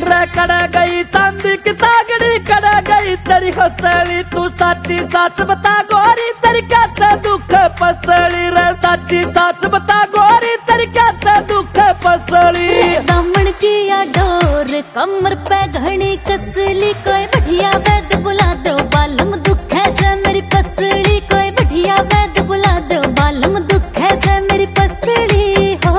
रे कड़ गई चांदी की तागड़ी, कड़ गई तेरी हसली, तू साची साच बता गोरी तेरी कैसे दुख पसली रे, साची साच बता गोरी तेरी कैसे दुख पसली। दामन किया डोर कमर पे घनी कसली, कोई बढ़िया वैद बुला दो बालम दुख है से मेरी पसली, कोई बढ़िया वैद बुला दो बालम दुख है से मेरी पसली हो।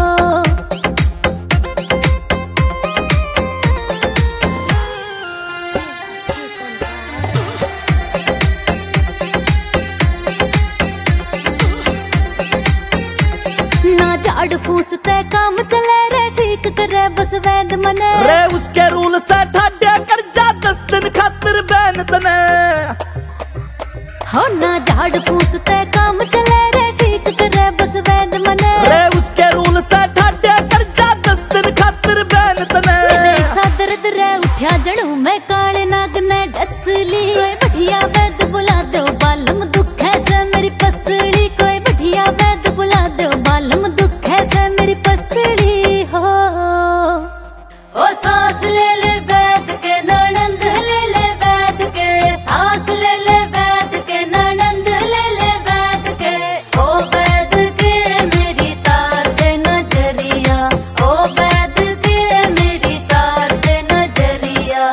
ना झाड़ फूस ते काम चले रे, ठीक करे बस वैद मने रे, उसके रूल से ठाड्या कर जा 10 दिन खातिर बैन तने। हो ना झाड़ फूस ते काम चले रे, ठीक करे बस वैद मने रे, उसके रूल से ठाड्या कर जा 10 दिन खातिर बैन तने। ऐसा दर्द रे उठ्या जड़ू मैं काले नाग ने डसली, कोई बढ़िया वैद बुला दो बालम दुख है से मेरी पसली, कोई बढ़िया वैद बुला दो बालम दुख है से मेरी पसली हो। ओ सांस ले ले वैद के ननंद ले ले वैद के, सांस ले ले वैद के ननंद ले ले वैद के, ओ वैद के मेरी तार दे नजरिया, ओ वैद के मेरी तार दे नजरिया।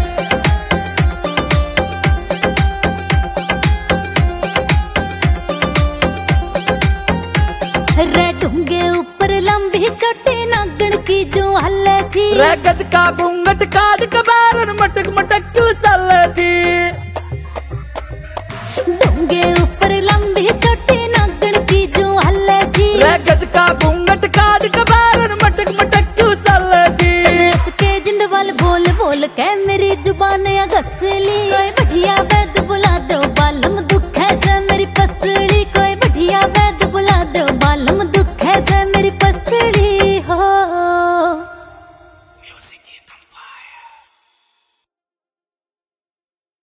रे ढूंगे ऊपर लंबी चोटी नागण की जो हल्ले थी, रे गज का घूंघट काज कबारन मटक मटक क्यों चल थी।